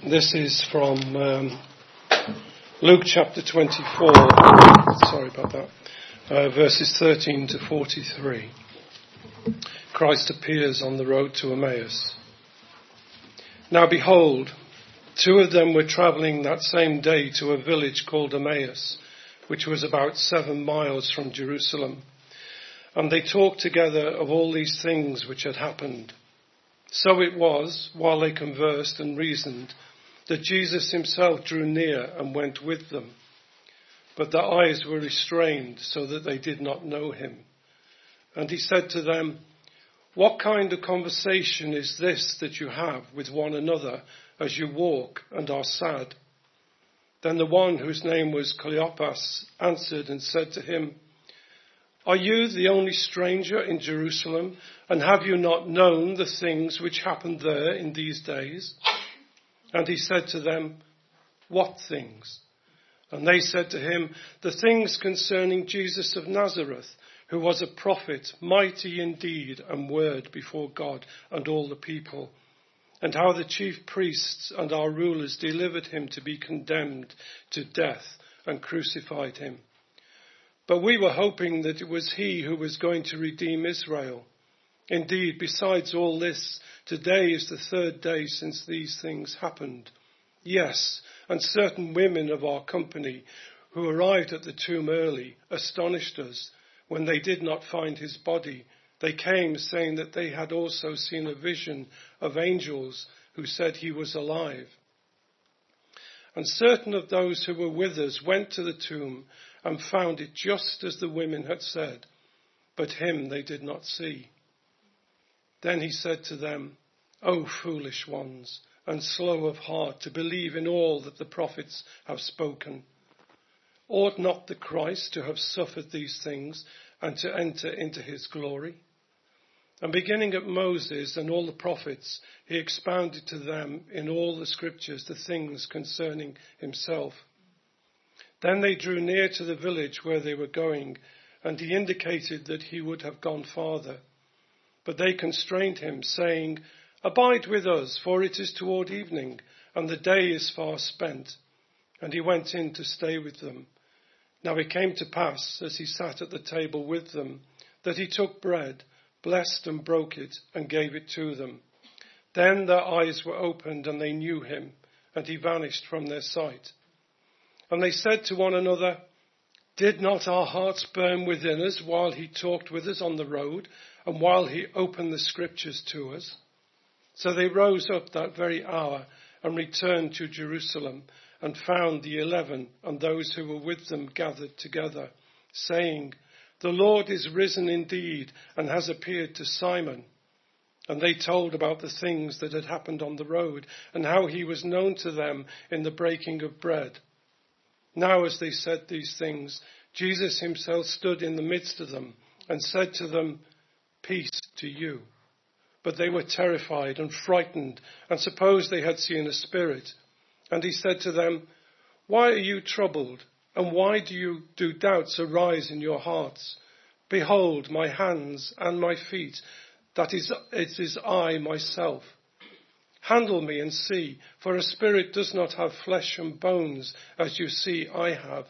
This is from Luke chapter 24, verses 13 to 43. Christ appears on the road to Emmaus. Now behold, two of them were travelling that same day to a village called Emmaus, which was about 7 miles from Jerusalem. And they talked together of all these things which had happened. So it was, while they conversed and reasoned, that Jesus himself drew near and went with them. But their eyes were restrained so that they did not know him. And he said to them, "What kind of conversation is this that you have with one another as you walk and are sad?" Then the one whose name was Cleopas answered and said to him, "Are you the only stranger in Jerusalem, and have you not known the things which happened there in these days?" And he said to them, "What things?" And they said to him, "The things concerning Jesus of Nazareth, who was a prophet, mighty in deed and word before God and all the people, and how the chief priests and our rulers delivered him to be condemned to death and crucified him. But we were hoping that it was he who was going to redeem Israel. Indeed, besides all this, today is the 3rd day since these things happened. Yes, and certain women of our company who arrived at the tomb early astonished us. When they did not find his body, they came saying that they had also seen a vision of angels who said he was alive. And certain of those who were with us went to the tomb and found it just as the women had said, but him they did not see." Then he said to them, "O foolish ones, and slow of heart to believe in all that the prophets have spoken. Ought not the Christ to have suffered these things and to enter into his glory?" And beginning at Moses and all the prophets, he expounded to them in all the scriptures the things concerning himself. Then they drew near to the village where they were going, and he indicated that he would have gone farther. But they constrained him, saying, "Abide with us, for it is toward evening, and the day is far spent." And he went in to stay with them. Now it came to pass, as he sat at the table with them, that he took bread, blessed and broke it, and gave it to them. Then their eyes were opened, and they knew him, and he vanished from their sight. And they said to one another, "Did not our hearts burn within us while he talked with us on the road, and while he opened the scriptures to us?" So they rose up that very hour and returned to Jerusalem, and found the 11 and those who were with them gathered together, saying, "The Lord is risen indeed and has appeared to Simon." And they told about the things that had happened on the road, and how he was known to them in the breaking of bread. Now as they said these things, Jesus himself stood in the midst of them and said to them, "Peace to you." But they were terrified and frightened and supposed they had seen a spirit. And he said to them, "Why are you troubled? And why do doubts arise in your hearts? Behold my hands and my feet, that it is I myself. Handle me and see, for a spirit does not have flesh and bones, as you see I have."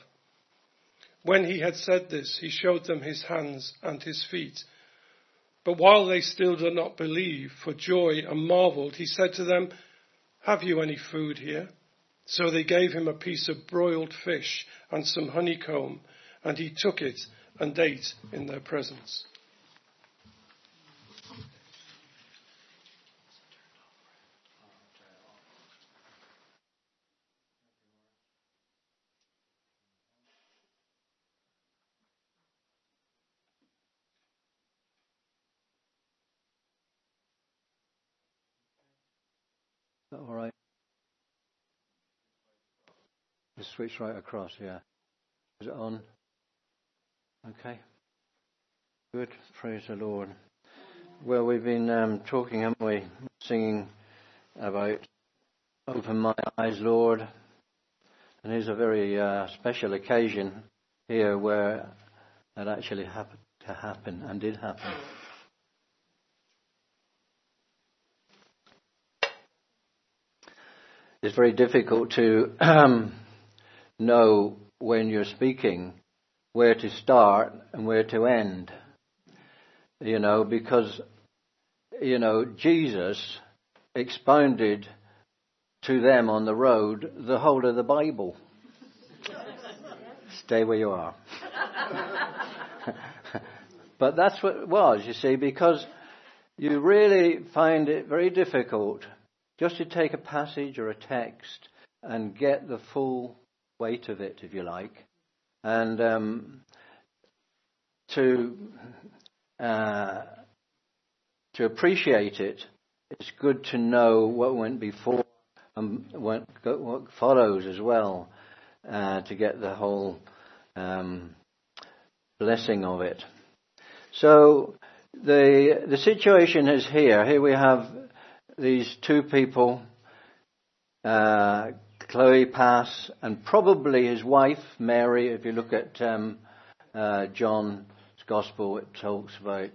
When he had said this, he showed them his hands and his feet. But while they still did not believe for joy and marveled, he said to them, "Have you any food here?" So they gave him a piece of broiled fish and some honeycomb, and he took it and ate in their presence. All right. The switch right across, yeah. Is it on? Okay. Good. Praise the Lord. Well, we've been talking, haven't we? Singing about "Open My Eyes, Lord." And here's a very special occasion here where that actually happened to happen and did happen. it's very difficult to know when you're speaking where to start and where to end. Because, Jesus expounded to them on the road the whole of the Bible. Stay where you are. But that's what it was, you see, because you really find it very difficult just to take a passage or a text and get the full weight of it, if you like, and to appreciate it. It's good to know what went before and what follows as well, to get the whole blessing of it. So the situation is here. Here we have these two people, Clopas and probably his wife, Mary. If you look at John's Gospel, it talks about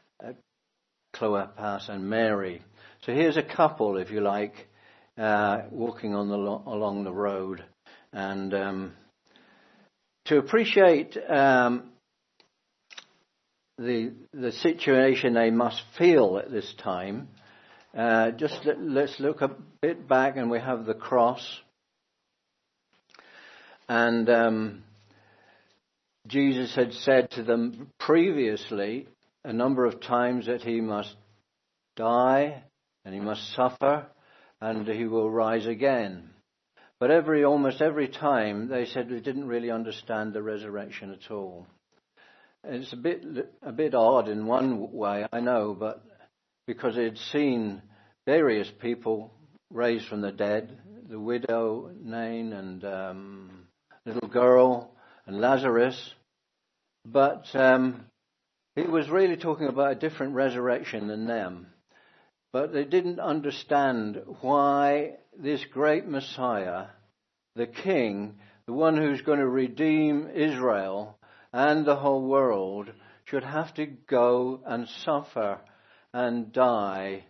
Clopas and Mary. So here's a couple, if you like, walking on along the road. And to appreciate the situation they must feel at this time, let's look a bit back, and we have the cross. And Jesus had said to them previously a number of times that he must die and he must suffer and he will rise again. But almost every time they said they didn't really understand the resurrection at all. It's a bit odd in one way, I know, but because they'd seen various people raised from the dead, the widow Nain and little girl and Lazarus, but he was really talking about a different resurrection than them. But they didn't understand why this great Messiah, the King, the one who's going to redeem Israel and the whole world, should have to go and suffer and die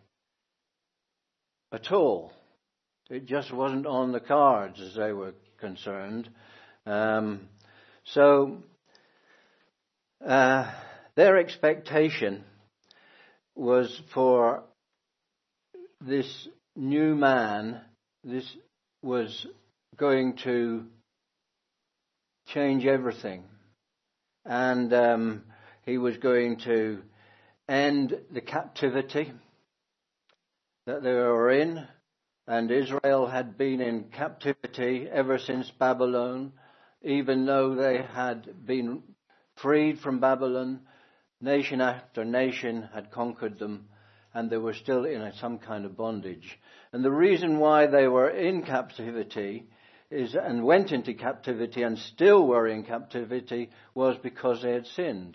at all. It just wasn't on the cards as they were concerned. So their expectation was for this new man. This was going to change everything. And he was going to end the captivity that they were in. And Israel had been in captivity ever since Babylon. Even though they had been freed from Babylon, nation after nation had conquered them, and they were still in some kind of bondage. And the reason why they were in captivity and went into captivity and still were in captivity was because they had sinned.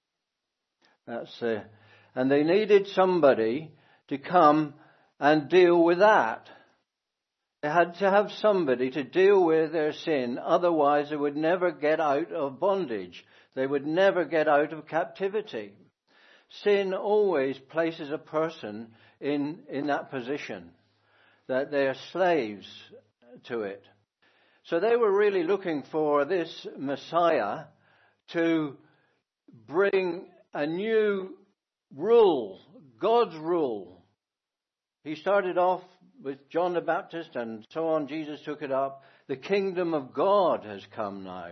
And they needed somebody to come and deal with that. They had to have somebody to deal with their sin, otherwise they would never get out of bondage. They would never get out of captivity. Sin always places a person in that position, that they are slaves to it. So they were really looking for this Messiah to bring a new rule, God's rule. He started off with John the Baptist and so on. Jesus took it up. The kingdom of God has come now.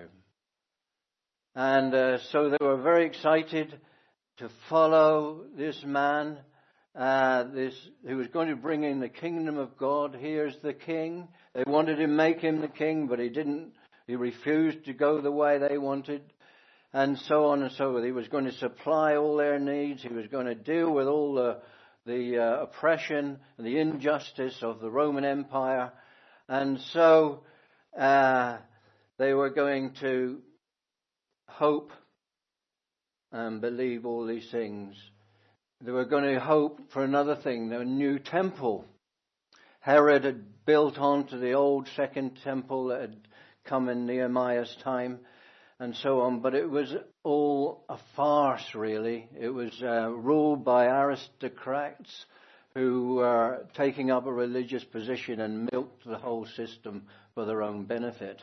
And so they were very excited to follow this man, who was going to bring in the kingdom of God. Here's the king. They wanted to make him the king, but he didn't. He refused to go the way they wanted, and so on and so forth. He was going to supply all their needs. He was going to deal with all the oppression and the injustice of the Roman Empire. And so they were going to hope and believe all these things. They were going to hope for another thing, the new temple. Herod had built onto the old second temple that had come in Nehemiah's time and so on, but it was all a farce, really. It was ruled by aristocrats who were taking up a religious position and milked the whole system for their own benefit.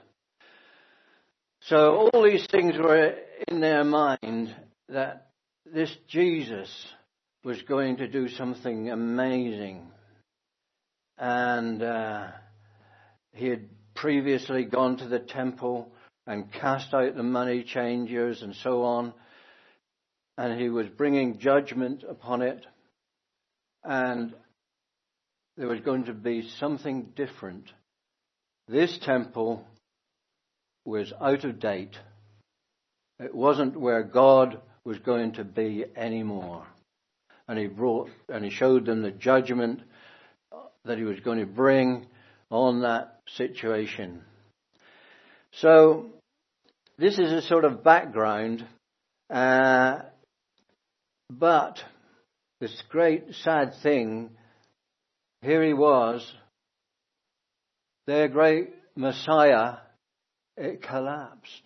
So all these things were in their mind, that this Jesus was going to do something amazing. And he had previously gone to the temple and cast out the money changers and so on. And he was bringing judgment upon it. And there was going to be something different. This temple was out of date. It wasn't where God was going to be anymore. And he showed them the judgment that he was going to bring on that situation. So this is a sort of background, but this great sad thing, here he was, their great Messiah, it collapsed.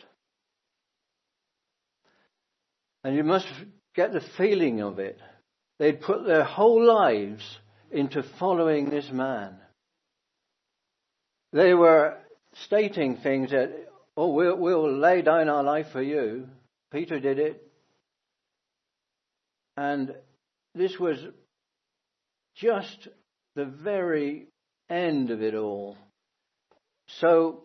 And you must get the feeling of it. They'd put their whole lives into following this man. They were stating things that, we'll lay down our life for you. Peter did it. And this was just the very end of it all. So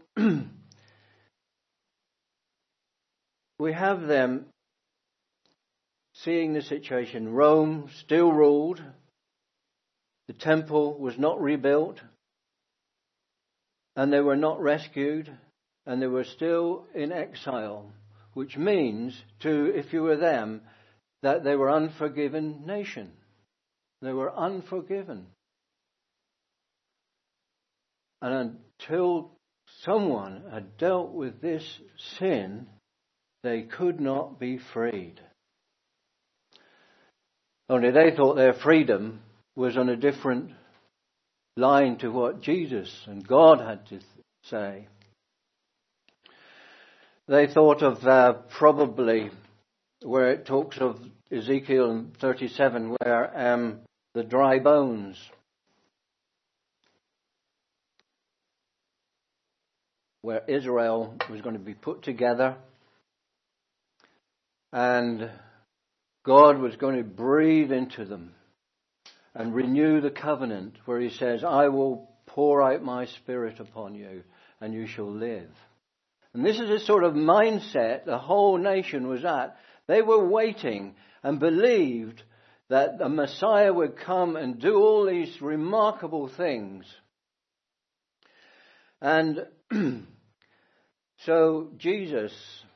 we have them seeing the situation. Rome still ruled. The temple was not rebuilt. And they were not rescued. And they were still in exile. Which means, if you were them, that they were unforgiven nation. They were unforgiven. And until someone had dealt with this sin, they could not be freed. Only they thought their freedom was on a different line to what Jesus and God had to say. They thought of probably where it talks of Ezekiel 37, where the dry bones. Where Israel was going to be put together and God was going to breathe into them and renew the covenant, where he says, I will pour out my spirit upon you and you shall live. And this is a sort of mindset the whole nation was at. They were waiting and believed that the Messiah would come and do all these remarkable things. And so Jesus,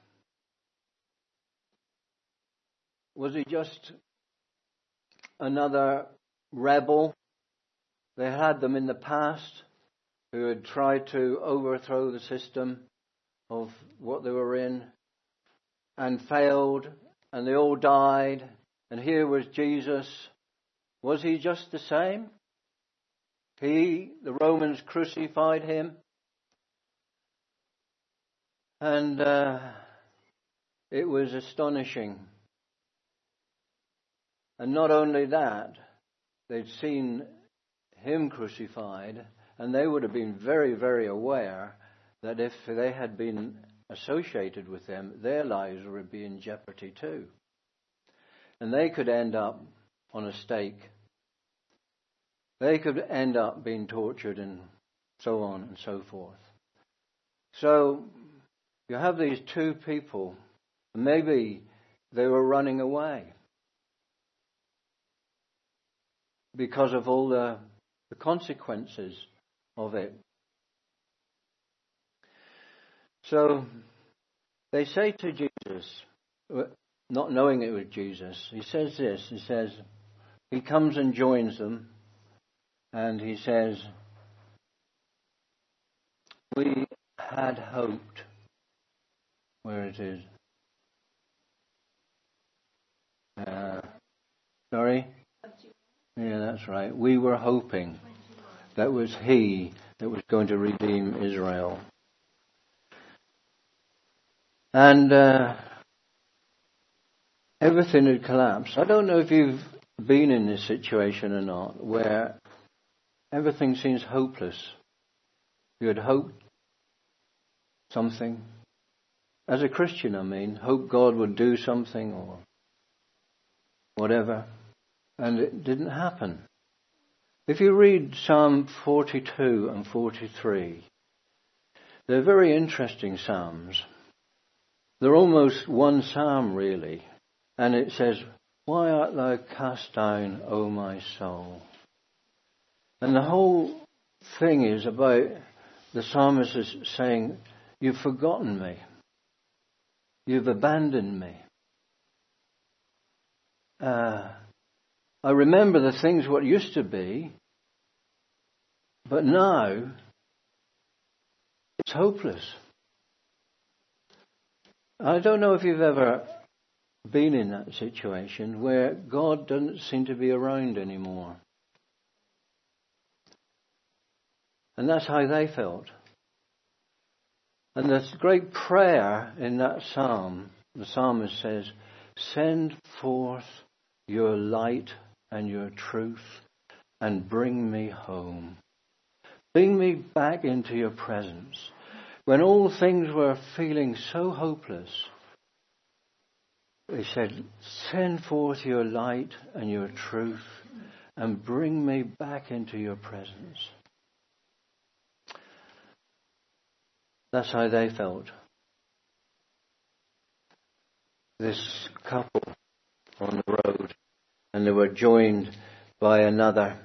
was he just another rebel? They had them in the past who had tried to overthrow the system of what they were in and failed, and they all died. And here was Jesus. Was he just the same? The Romans crucified him. And it was astonishing. And not only that, they'd seen him crucified, and they would have been very, very aware that if they had been associated with them, their lives would be in jeopardy too. And they could end up on a stake. They could end up being tortured and so on and so forth. So you have these two people, maybe they were running away because of all the consequences of it. So they say to Jesus, not knowing it was Jesus, he says this, he comes and joins them, and he says, we had hoped. Where it is? Sorry? Yeah, that's right. We were hoping that was he that was going to redeem Israel. And everything had collapsed. I don't know if you've been in this situation or not, where everything seems hopeless? You had hoped something. As a Christian, I mean, hope God would do something or whatever, and it didn't happen. If you read Psalm 42 and 43, they're very interesting psalms. They're almost one psalm, really. And it says, "Why art thou cast down, O my soul?" And the whole thing is about the psalmist is saying, "You've forgotten me. You've abandoned me. I remember the things what used to be, but now it's hopeless." I don't know if you've ever been in that situation where God doesn't seem to be around anymore. And that's how they felt. And this great prayer in that psalm, the psalmist says, "Send forth your light and your truth and bring me home. Bring me back into your presence." When all things were feeling so hopeless, he said, "Send forth your light and your truth and bring me back into your presence." That's how they felt. This couple on the road, and they were joined by another.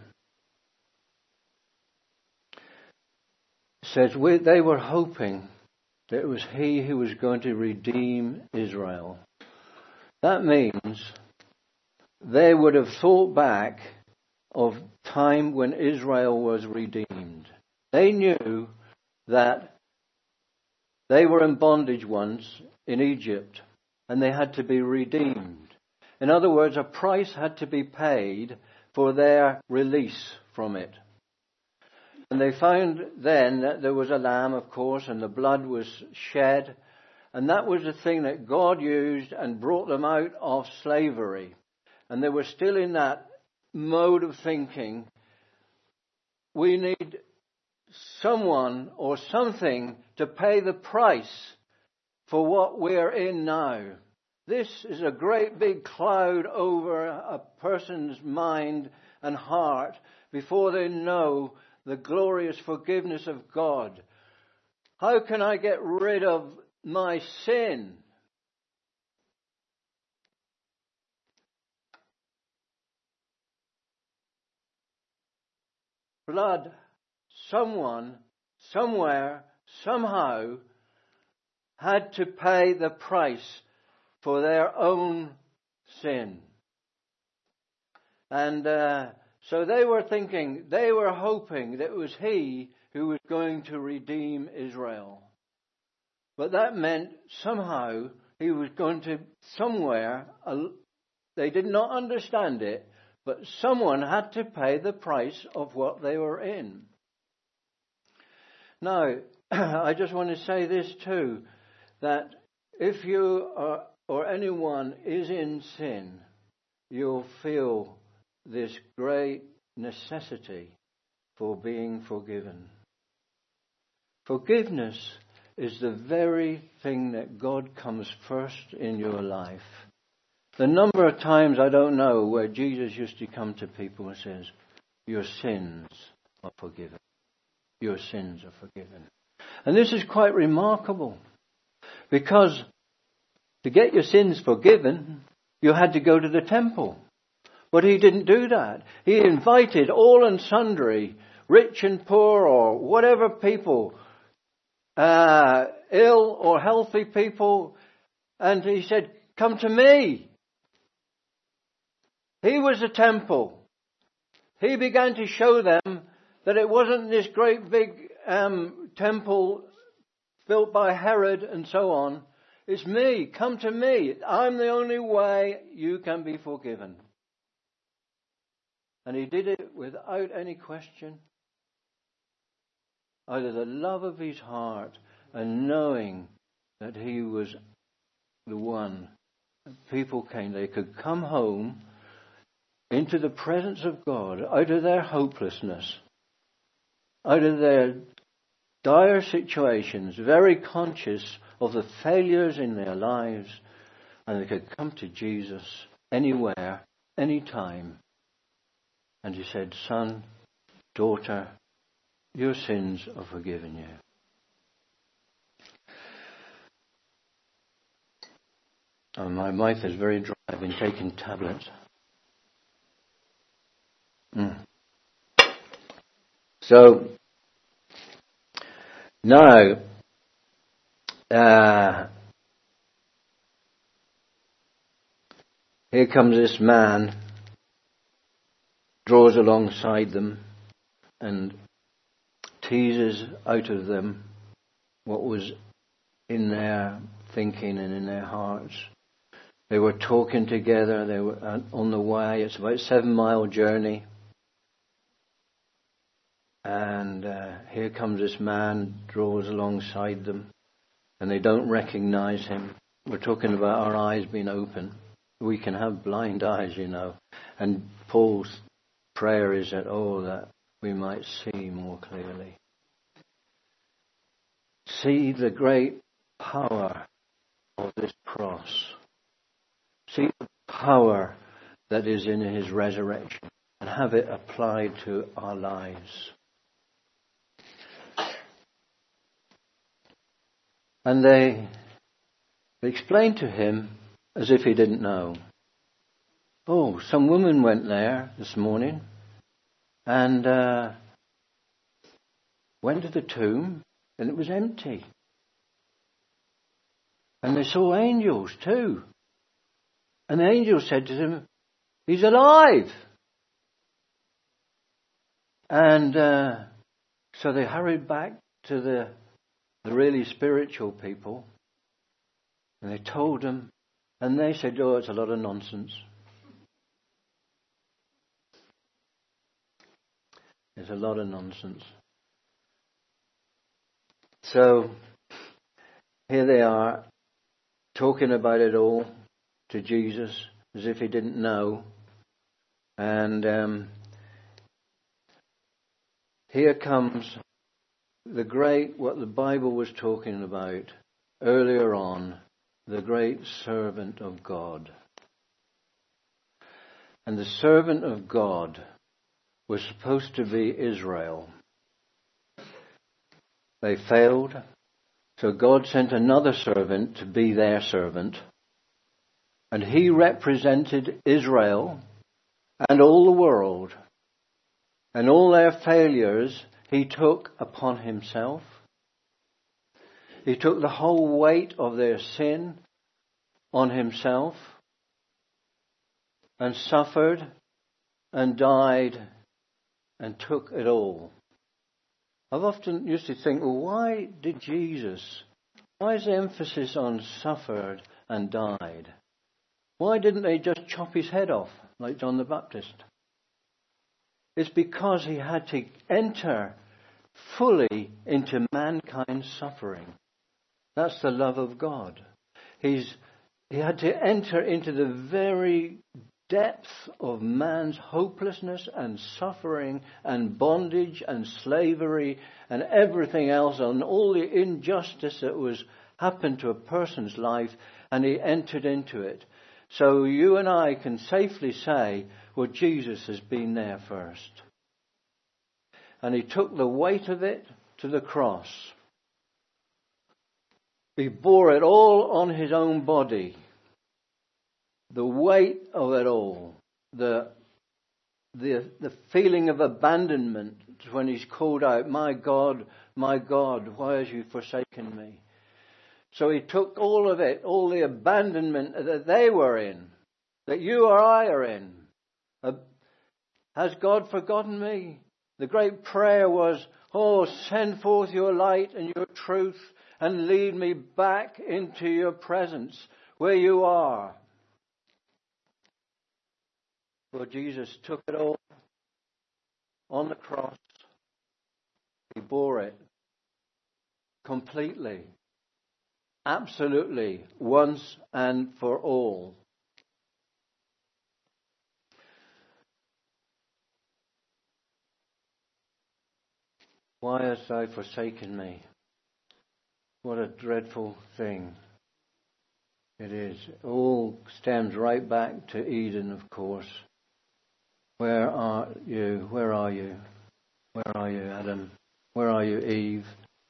It says they were hoping that it was he who was going to redeem Israel. That means they would have thought back of time when Israel was redeemed. They knew that they were in bondage once in Egypt, and they had to be redeemed. In other words, a price had to be paid for their release from it. And they found then that there was a lamb, of course, and the blood was shed. And that was the thing that God used and brought them out of slavery. And they were still in that mode of thinking, we need someone or something to pay the price for what we're in now. This is a great big cloud over a person's mind and heart before they know the glorious forgiveness of God. How can I get rid of my sin? Blood, someone, somewhere, somehow had to pay the price for their own sin. And so they were thinking, they were hoping that it was he who was going to redeem Israel. But that meant somehow he was going to somewhere, they did not understand it, but someone had to pay the price of what they were in. Now, I just want to say this too, that if you or anyone is in sin, you'll feel this great necessity for being forgiven. Forgiveness is the very thing that God comes first in your life. The number of times, I don't know, where Jesus used to come to people and says, "Your sins are forgiven. Your sins are forgiven." And this is quite remarkable, because to get your sins forgiven, you had to go to the temple. But he didn't do that. He invited all and sundry, rich and poor or whatever people, ill or healthy people, and he said, "Come to me." He was the temple. He began to show them that it wasn't this great big temple built by Herod and so on. It's me. Come to me. I'm the only way you can be forgiven. And he did it without any question. Out of the love of his heart and knowing that he was the one. People came. They could come home into the presence of God, out of their hopelessness, out of their dire situations, very conscious of the failures in their lives, and they could come to Jesus anywhere, anytime. And he said, "Son, daughter, your sins are forgiven you." Oh, my mouth is very dry. I've been taking tablets. So, now, here comes this man, draws alongside them and teases out of them what was in their thinking and in their hearts. They were talking together. They were on the way. It's about a 7-mile journey. And here comes this man, draws alongside them. And they don't recognize him. We're talking about our eyes being open. We can have blind eyes, you know. And Paul's prayer is that, that we might see more clearly. See the great power of this cross. See the power that is in his resurrection and have it applied to our lives. And they explained to him as if he didn't know. "Oh, some woman went there this morning and went to the tomb and it was empty. And they saw angels too. And the angel said to them, 'He's alive.' And so they hurried back to the really spiritual people. And they told them. And they said, 'Oh, it's a lot of nonsense. It's a lot of nonsense.'" So here they are talking about it all to Jesus as if he didn't know. And here comes what the Bible was talking about earlier on, the great servant of God. And the servant of God was supposed to be Israel. They failed, so God sent another servant to be their servant. And he represented Israel and all the world. And all their failures he took upon himself. He took the whole weight of their sin on himself and suffered and died and took it all. I've often used to think, well, why is the emphasis on suffered and died? Why didn't they just chop his head off like John the Baptist? It's because he had to enter fully into mankind's suffering. That's the love of God. He had to enter into the very depth of man's hopelessness and suffering and bondage and slavery and everything else and all the injustice that was happened to a person's life, and he entered into it. So you and I can safely say, well, Jesus has been there first. And he took the weight of it to the cross. He bore it all on his own body. The weight of it all. The feeling of abandonment when he's called out, my God, why have you forsaken me? So he took all of it, all the abandonment that they were in, that you or I are in. Has God forgotten me? The great prayer was, send forth your light and your truth and lead me back into your presence where you are. Well, Jesus took it all on the cross. He bore it completely, absolutely, once and for all. Why hast thou forsaken me? What a dreadful thing it is. It all stems right back to Eden, of course. Where are you? Where are you? Where are you, Adam? Where are you, Eve?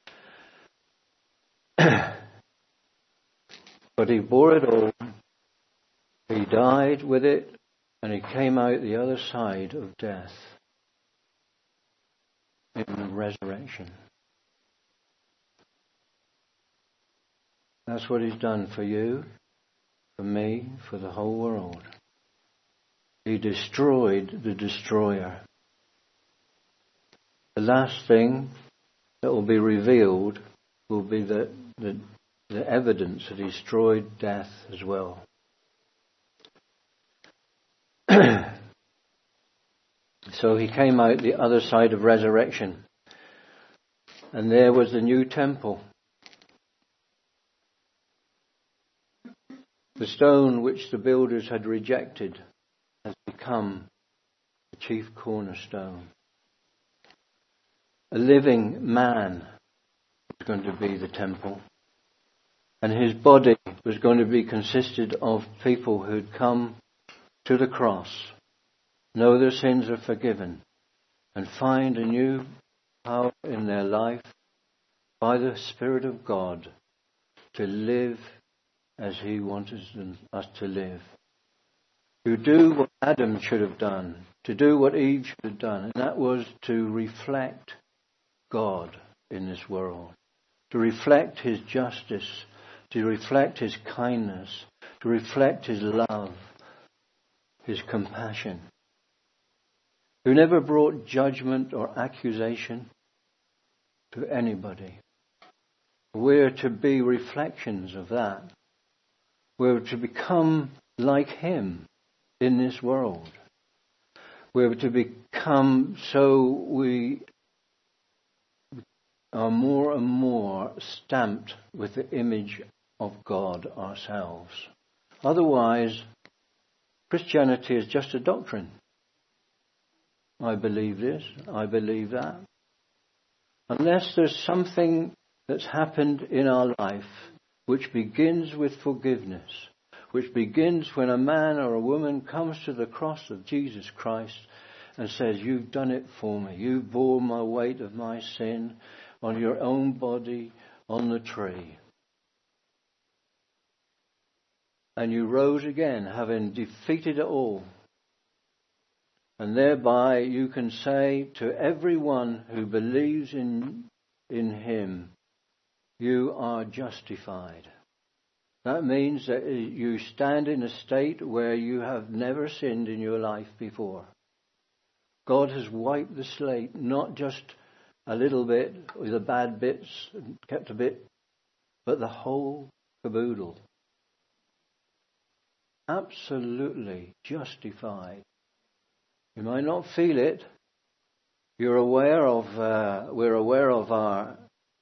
But he bore it all. He died with it, and he came out the other side of death in the resurrection. That's what he's done for you, for me, for the whole world. He destroyed the destroyer. The last thing that will be revealed will be the evidence that he destroyed death as well. So he came out the other side of resurrection. And there was the new temple. The stone which the builders had rejected has become the chief cornerstone. A living man was going to be the temple. And his body was going to be consisted of people who'd come to the cross, know their sins are forgiven, and find a new power in their life by the Spirit of God to live as he wanted us to live. To do what Adam should have done, to do what Eve should have done, and that was to reflect God in this world, to reflect his justice, to reflect his kindness, to reflect his love, his compassion, who never brought judgment or accusation to anybody. We're to be reflections of that. We're to become like him in this world. We're to become so we are more and more stamped with the image of God ourselves. Otherwise, Christianity is just a doctrine. I believe this, I believe that. Unless there's something that's happened in our life which begins with forgiveness, which begins when a man or a woman comes to the cross of Jesus Christ and says, you've done it for me. You bore my weight of my sin on your own body on the tree. And you rose again, having defeated it all. And thereby you can say to everyone who believes in him, you are justified. That means that you stand in a state where you have never sinned in your life before. God has wiped the slate, not just a little bit with the bad bits, and kept a bit, but the whole caboodle. Absolutely justified. You might not feel it. We're aware of our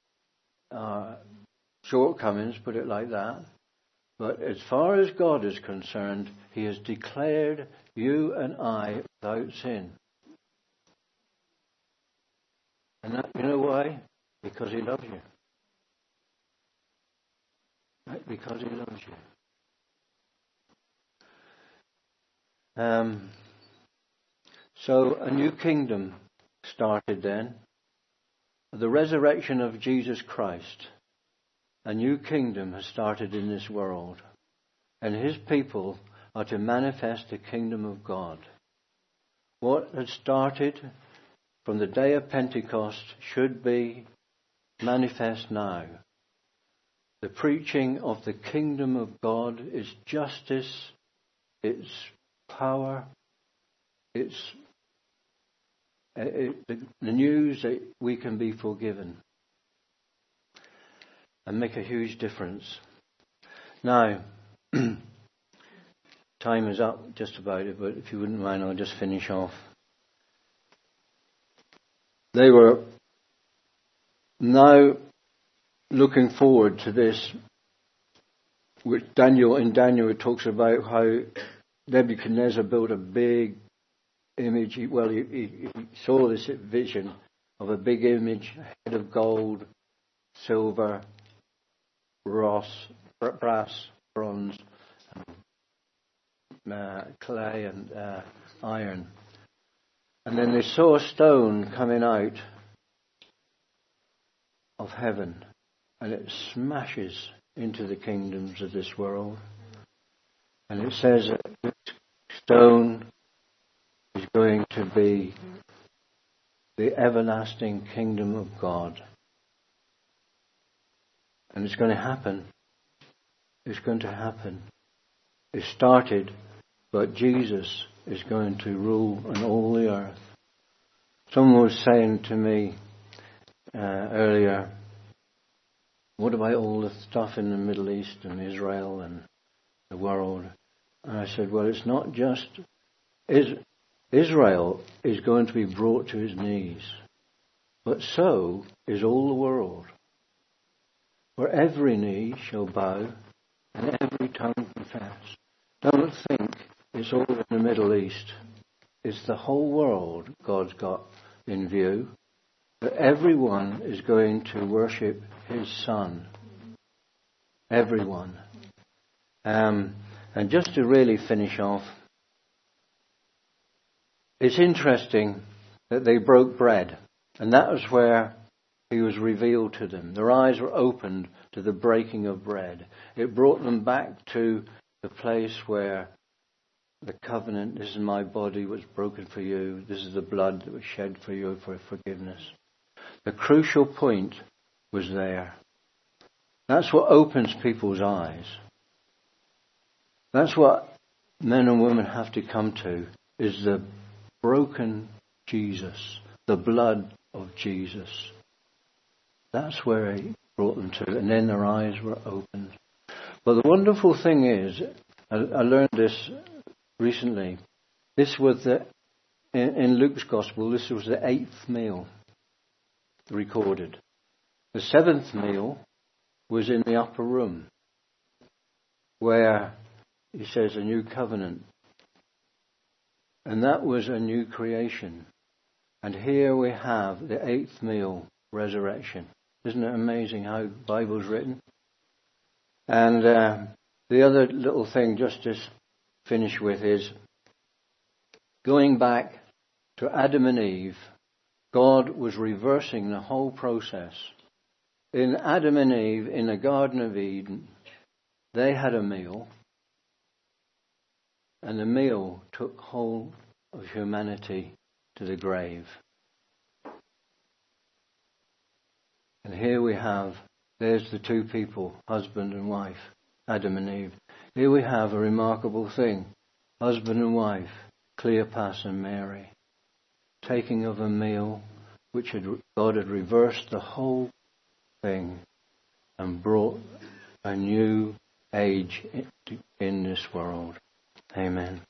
shortcomings, put it like that. But as far as God is concerned, he has declared you and I without sin. And that, you know why? Because he loves you. Right? Because he loves you. So a new kingdom started then. The resurrection of Jesus Christ. A new kingdom has started in this world. And his people are to manifest the kingdom of God. What had started from the day of Pentecost should be manifest now. The preaching of the kingdom of God, its justice, its power, its the news that we can be forgiven and make a huge difference. Now, time is up just about it, but if you wouldn't mind, I'll just finish off. They were now looking forward to this, which in Daniel it talks about how Nebuchadnezzar built a big image. He saw this vision of a big image, a head of gold, silver, brass, bronze, clay and iron. And then they saw a stone coming out of heaven, and it smashes into the kingdoms of this world. And it says that this stone is going to be the everlasting kingdom of God. And it's going to happen. It's going to happen. It started, but Jesus is going to rule on all the earth. Someone was saying to me earlier, what about all the stuff in the Middle East and Israel and the world? And I said, well, it's not just Israel is going to be brought to his knees, but so is all the world. For every knee shall bow and every tongue confess. Don't think it's all in the Middle East. It's the whole world God's got in view. But everyone is going to worship his Son. Everyone. And just to really finish off, it's interesting that they broke bread. And that was where he was revealed to them. Their eyes were opened to the breaking of bread. It brought them back to the place where the covenant, this is my body, was broken for you. This is the blood that was shed for you for forgiveness. The crucial point was there. That's what opens people's eyes. That's what men and women have to come to, is the broken Jesus, the blood of Jesus. That's where he brought them to, and then their eyes were opened. But the wonderful thing is, I learned this recently. This was in Luke's Gospel, this was the 8th meal recorded. The 7th meal was in the upper room, where he says a new covenant. And that was a new creation. And here we have the 8th meal, resurrection. Isn't it amazing how the Bible's written? And the other little thing just to finish with is going back to Adam and Eve. God was reversing the whole process. In Adam and Eve, in the Garden of Eden, they had a meal, and the meal took hold of humanity to the grave. And here we have, there's the two people, husband and wife, Adam and Eve. Here we have a remarkable thing, husband and wife, Cleopas and Mary, taking of a meal which God had reversed the whole thing and brought a new age in this world. Amen.